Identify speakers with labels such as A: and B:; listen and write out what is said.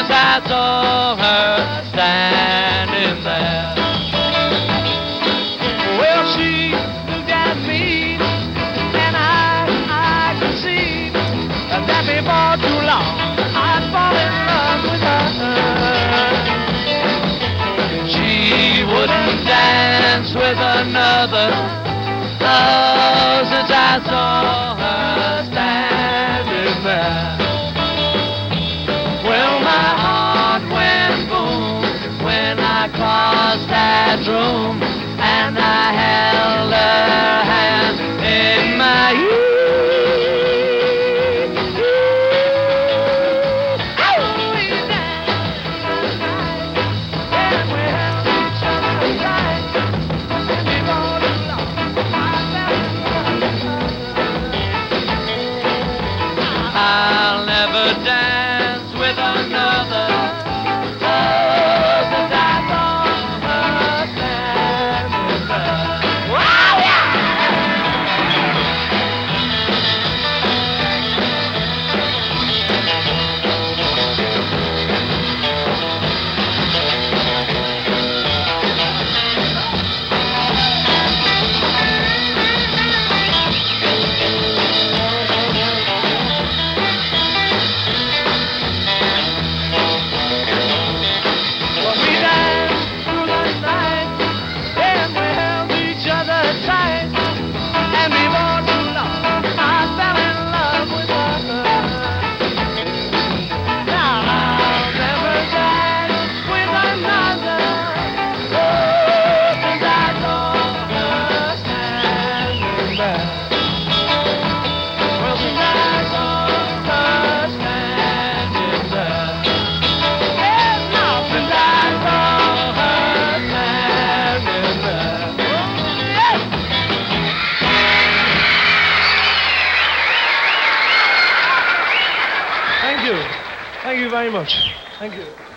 A: since I saw her standing there. Well, she looked at me, and I could see that before too long I'd fall in love with her. She wouldn't dance with another, oh, since I saw her standing there. Well, my heart went boom when I crossed that room, and I held her hand in my ear. I'll never dance with another, oh, since I saw her standing there. Wow, yeah! Well, we danced through the night, and we held each other tight, and before too long I fell in love with her. Now I'll never dance with another, oh, since I saw her standing there. Well, since I saw her standing there. Yes, now since I saw her standing there. Yes. Thank you. Thank you very much. Thank you.